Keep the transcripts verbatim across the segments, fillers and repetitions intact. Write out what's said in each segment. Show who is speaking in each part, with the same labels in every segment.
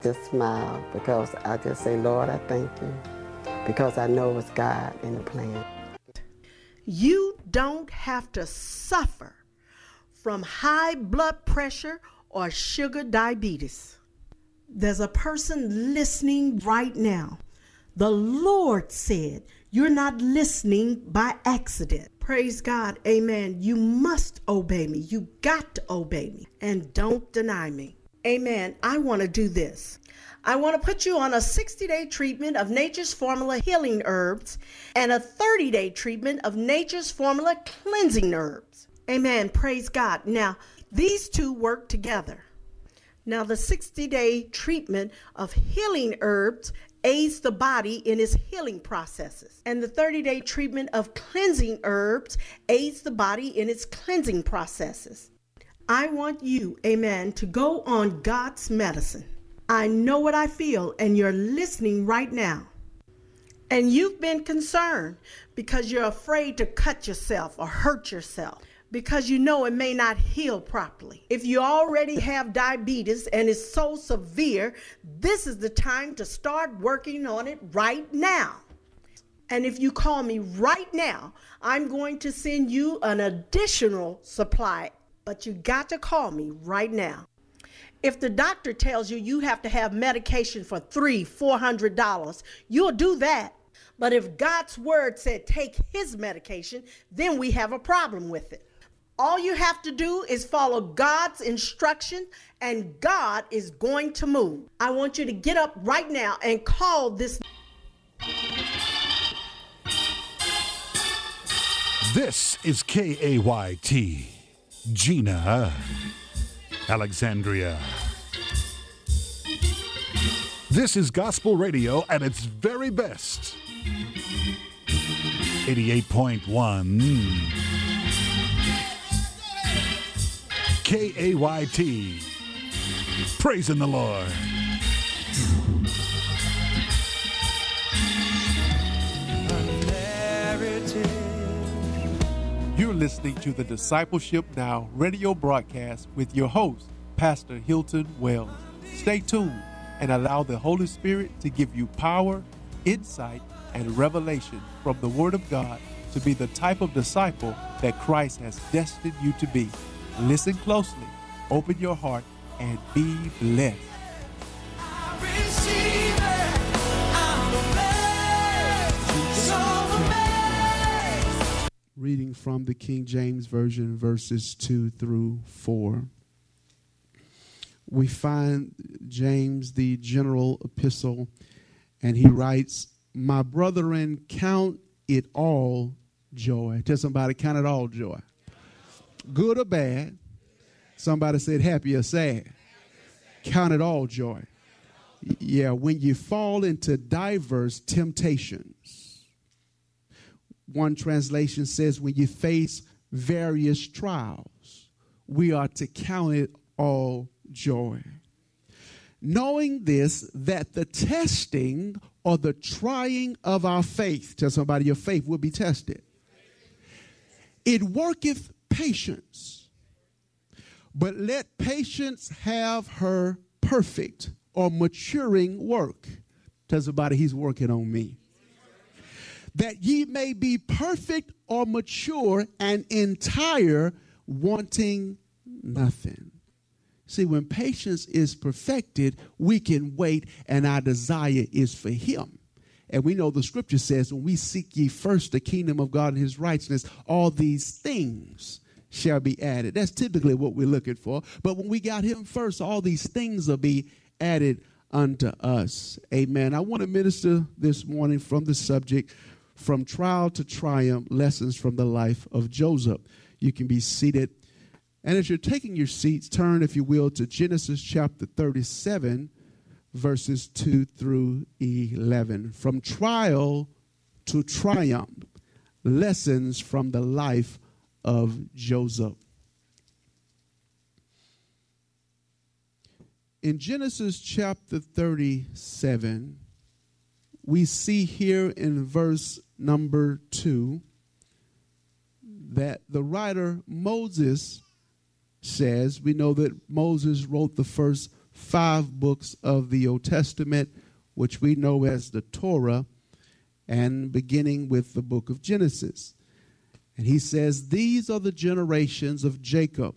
Speaker 1: Just smile because I just say, Lord, I thank you because I know it's God in the plan.
Speaker 2: You don't have to suffer from high blood pressure or sugar diabetes. There's a person listening right now. The Lord said, you're not listening by accident. Praise God. Amen. You must obey me. You got to obey me and don't deny me. Amen. I want to do this. I want to put you on a sixty-day treatment of Nature's Formula healing herbs and a thirty-day treatment of Nature's Formula cleansing herbs. Amen. Praise God. Now, these two work together. Now, the sixty-day treatment of healing herbs aids the body in its healing processes. And the thirty-day treatment of cleansing herbs aids the body in its cleansing processes. I want you, amen, to go on God's medicine. I know what I feel, and you're listening right now. And you've been concerned because you're afraid to cut yourself or hurt yourself because you know it may not heal properly. If you already have diabetes and it's so severe, this is the time to start working on it right now. And if you call me right now, I'm going to send you an additional supply, but you got to call me right now. If the doctor tells you you have to have medication for three, four hundred dollars, you'll do that. But if God's word said take his medication, then we have a problem with it. All you have to do is follow God's instruction, and God is going to move. I want you to get up right now and call this.
Speaker 3: This is K A Y T, Gina, Alexandria. This is gospel radio at its very best. eighty-eight point one K A Y T, praising the Lord.
Speaker 4: You're listening to the Discipleship Now radio broadcast with your host, Pastor Hilton Wells. Stay tuned and allow the Holy Spirit to give you power, insight, and revelation from the Word of God to be the type of disciple that Christ has destined you to be. Listen closely, open your heart, and be blessed.
Speaker 5: Reading from the King James Version, verses two through four. We find James, the general epistle, and he writes, "My brethren, count it all joy." Tell somebody, count it all joy. Good or bad. Somebody said happy or sad. Count it all joy. Yeah, when you fall into diverse temptations. One translation says when you face various trials, we are to count it all joy. Knowing this, that the testing or the trying of our faith, tell somebody your faith will be tested. It worketh patience. But let patience have her perfect or maturing work. Tell somebody he's working on me. That ye may be perfect or mature and entire, wanting nothing. See, when patience is perfected, we can wait, and our desire is for him. And we know the scripture says, when we seek ye first the kingdom of God and his righteousness, all these things shall be added. That's typically what we're looking for. But when we got him first, all these things will be added unto us. Amen. I want to minister this morning from the subject, From Trial to Triumph, Lessons from the Life of Joseph. You can be seated. And as you're taking your seats, turn, if you will, to Genesis chapter thirty-seven, verses two through eleven. From trial to triumph, lessons from the life of Joseph. In Genesis chapter thirty-seven, we see here in verse number two that the writer Moses says, we know that Moses wrote the first five books of the Old Testament, which we know as the Torah, and beginning with the book of Genesis. And he says, these are the generations of Jacob.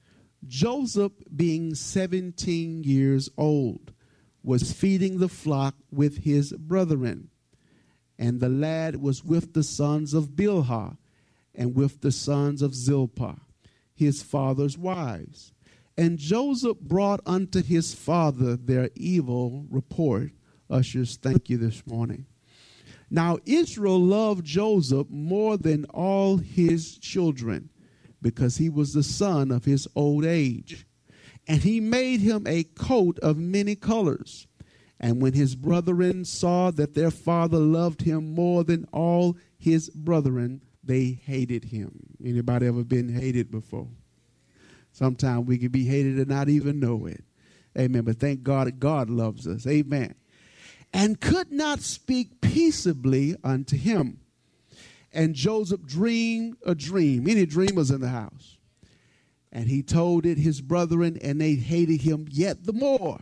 Speaker 5: Joseph, being seventeen years old, was feeding the flock with his brethren. And the lad was with the sons of Bilhah and with the sons of Zilpah, his father's wives. And Joseph brought unto his father their evil report. Ushers, thank you this morning. Now Israel loved Joseph more than all his children, because he was the son of his old age. And he made him a coat of many colors. And when his brethren saw that their father loved him more than all his brethren, they hated him. Anybody ever been hated before? Sometimes we can be hated and not even know it. Amen. But thank God that God loves us. Amen. And could not speak peaceably unto him. And Joseph dreamed a dream. Any dreamers in the house? And he told it his brethren, and they hated him yet the more.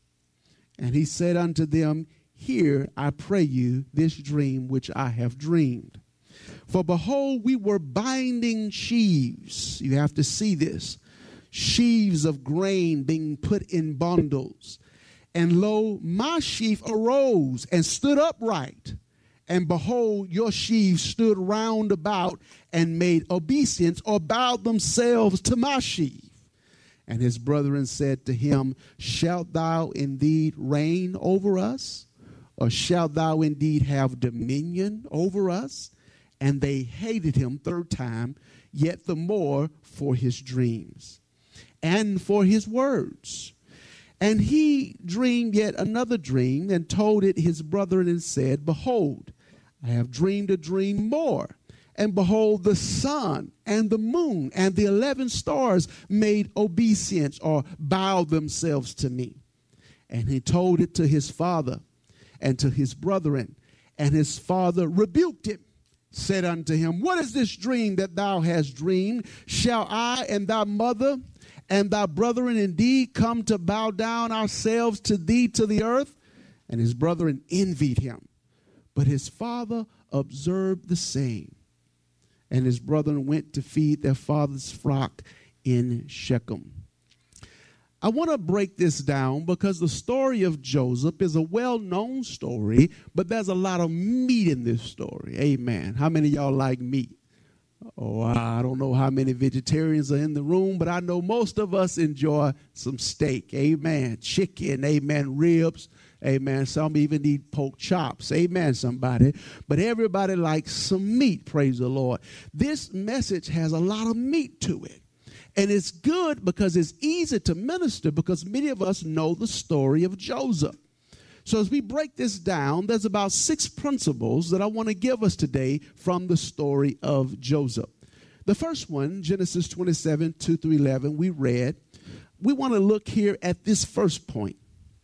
Speaker 5: And he said unto them, hear, I pray you, this dream which I have dreamed. For behold, we were binding sheaves. You have to see this. Sheaves of grain being put in bundles. And lo, my sheaf arose and stood upright. And behold, your sheaves stood round about and made obeisance, or bowed themselves to my sheaf. And his brethren said to him, shalt thou indeed reign over us? Or shalt thou indeed have dominion over us? And they hated him third time, yet the more for his dreams and for his words. And he dreamed yet another dream, and told it his brethren, and said, behold, I have dreamed a dream more. And behold, the sun and the moon and the eleven stars made obeisance, or bowed themselves to me. And he told it to his father and to his brethren. And his father rebuked him, said unto him, what is this dream that thou hast dreamed? Shall I and thy mother and thy brethren indeed come to bow down ourselves to thee to the earth? And his brethren envied him. But his father observed the same. And his brethren went to feed their father's flock in Shechem. I want to break this down because the story of Joseph is a well-known story, but there's a lot of meat in this story. Amen. How many of y'all like meat? Oh, I don't know how many vegetarians are in the room, but I know most of us enjoy some steak. Amen. Chicken. Amen. Ribs. Amen. Some even need pork chops. Amen, somebody. But everybody likes some meat. Praise the Lord. This message has a lot of meat to it. And it's good because it's easy to minister, because many of us know the story of Joseph. So as we break this down, there's about six principles that I want to give us today from the story of Joseph. The first one, Genesis twenty-seven, two through eleven, we read. We want to look here at this first point.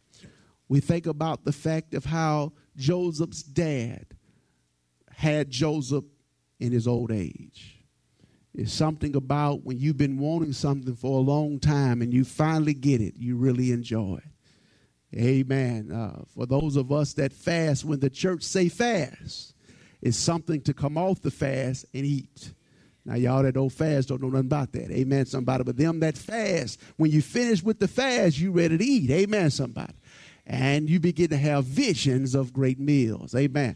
Speaker 5: We think about the fact of how Joseph's dad had Joseph in his old age. It's something about when you've been wanting something for a long time and you finally get it, you really enjoy it. Amen. Uh, for those of us that fast, when the church say fast, it's something to come off the fast and eat. Now, y'all that don't fast don't know nothing about that. Amen, somebody. But them that fast, when you finish with the fast, you ready to eat. Amen, somebody. And you begin to have visions of great meals. Amen.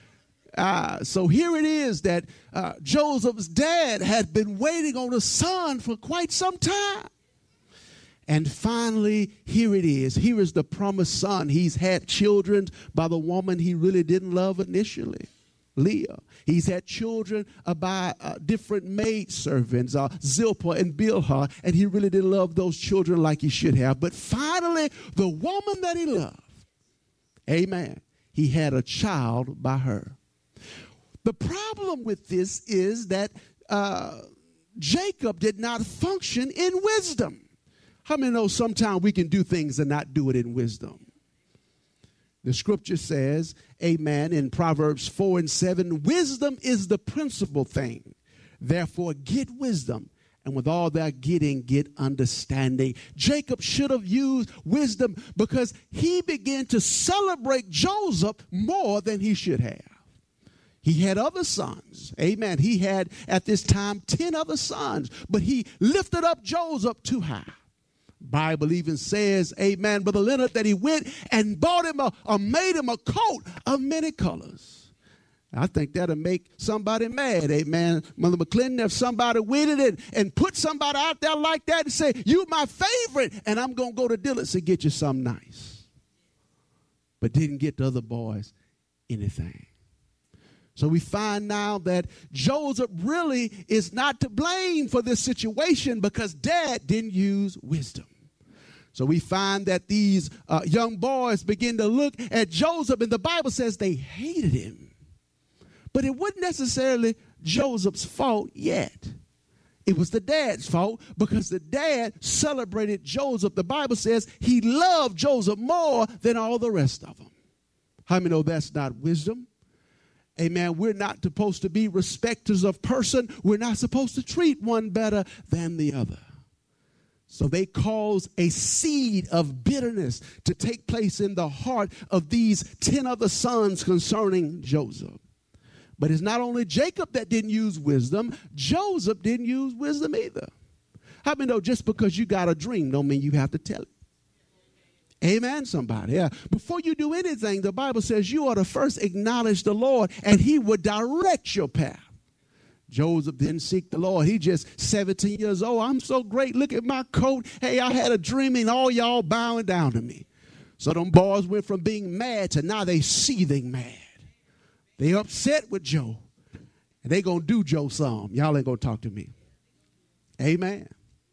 Speaker 5: Uh, so here it is that uh, Joseph's dad had been waiting on a son for quite some time. And finally, here it is. Here is the promised son. He's had children by the woman he really didn't love initially, Leah. He's had children by uh, different maidservants, uh, Zilpah and Bilhah, and he really didn't love those children like he should have. But finally, the woman that he loved, amen, he had a child by her. The problem with this is that uh, Jacob did not function in wisdom. How many know sometimes we can do things and not do it in wisdom? The scripture says, amen, in Proverbs four and seven, wisdom is the principal thing. Therefore, get wisdom And with all they're getting, get understanding. Jacob should have used wisdom because he began to celebrate Joseph more than he should have. He had other sons. Amen. He had at this time ten other sons, but he lifted up Joseph too high. Bible even says, amen, Brother Leonard, that he went and bought him a, or made him a coat of many colors. I think that'll make somebody mad, amen. Mother McClendon, if somebody went it and, and put somebody out there like that and say, you my favorite, and I'm going to go to Dillard's and get you something nice. But didn't get the other boys anything. So we find now that Joseph really is not to blame for this situation because dad didn't use wisdom. So we find that these uh, young boys begin to look at Joseph, and the Bible says they hated him. But it wasn't necessarily Joseph's fault yet. It was the dad's fault because the dad celebrated Joseph. The Bible says he loved Joseph more than all the rest of them. How many know that's not wisdom? Amen. We're not supposed to be respecters of person. We're not supposed to treat one better than the other. So they caused a seed of bitterness to take place in the heart of these ten other sons concerning Joseph. But it's not only Jacob that didn't use wisdom, Joseph didn't use wisdom either. How many know just because you got a dream don't mean you have to tell it? Amen, somebody. Yeah. Before you do anything, the Bible says you ought to first acknowledge the Lord and he would direct your path. Joseph didn't seek the Lord. He just seventeen years old. I'm so great. Look at my coat. Hey, I had a dream and all y'all bowing down to me. So them boys went from being mad to now they seething mad. They upset with Joe. And they going to do Joe some. Y'all ain't going to talk to me. Amen.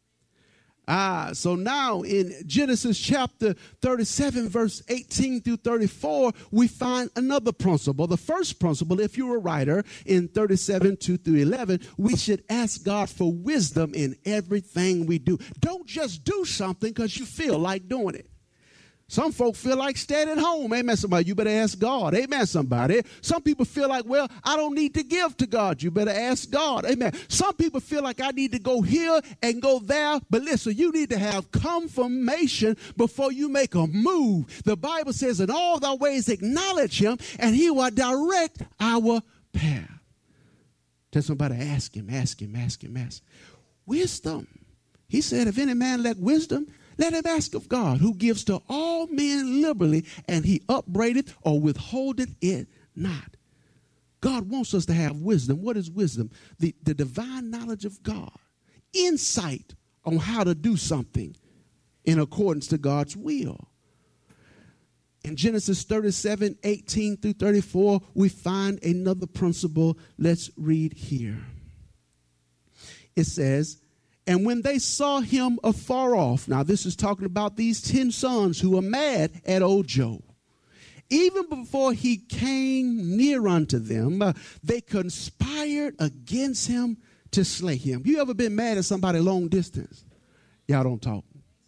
Speaker 5: Ah, so now in Genesis chapter thirty-seven, verse eighteen through thirty-four, we find another principle. The first principle, if you're a writer, in thirty-seven, two through eleven, we should ask God for wisdom in everything we do. Don't just do something because you feel like doing it. Some folk feel like staying at home. Amen, somebody. You better ask God. Amen, somebody. Some people feel like, well, I don't need to give to God. You better ask God. Amen. Some people feel like I need to go here and go there. But listen, you need to have confirmation before you make a move. The Bible says, in all thy ways acknowledge him, and he will direct our path. Tell somebody, ask him, ask him, ask him, ask him. Wisdom. He said, if any man lack wisdom, let him ask of God, who gives to all men liberally, and he upbraideth or withholdeth it not. God wants us to have wisdom. What is wisdom? The, the divine knowledge of God. Insight on how to do something in accordance to God's will. In Genesis thirty-seven, eighteen through thirty-four, we find another principle. Let's read here. It says, and when they saw him afar off, now this is talking about these ten sons who were mad at old Joe. Even before he came near unto them, uh, they conspired against him to slay him. You ever been mad at somebody long distance? Y'all don't talk.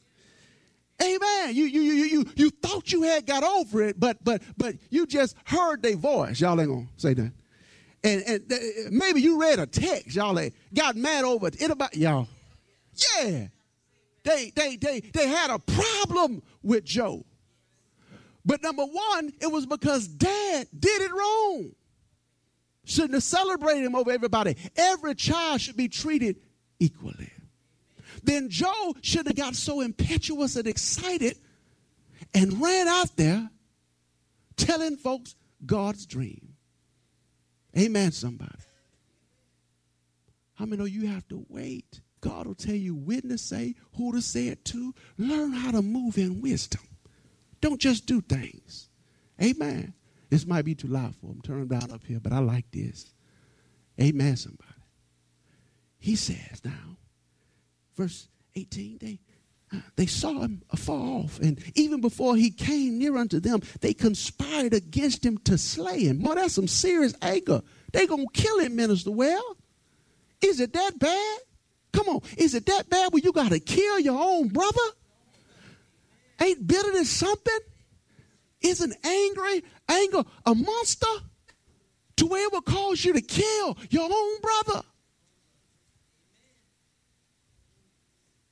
Speaker 5: Amen. You you you you you thought you had got over it, but but but you just heard their voice. Y'all ain't gonna say that. And and th- maybe you read a text. Y'all ain't got mad over it. About y'all. Yeah, they, they, they, they had a problem with Joe. But number one, it was because dad did it wrong. Shouldn't have celebrated him over everybody. Every child should be treated equally. Then Joe should have got so impetuous and excited and ran out there telling folks God's dream. Amen, somebody. How many know you have to wait? God will tell you when to say, who to say it to. Learn how to move in wisdom. Don't just do things. Amen. This might be too loud for him. Turn down up here, but I like this. Amen, somebody. He says now, verse eighteen, they, uh, they saw him afar off, and even before he came near unto them, they conspired against him to slay him. Boy, that's some serious anger. They gonna kill him, Minister Well. Is it that bad? Come on, is it that bad where you got to kill your own brother? Ain't bitterness something? Isn't angry, anger a monster to where it will cause you to kill your own brother?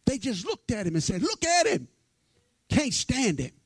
Speaker 5: They just looked at him and said, look at him. Can't stand him.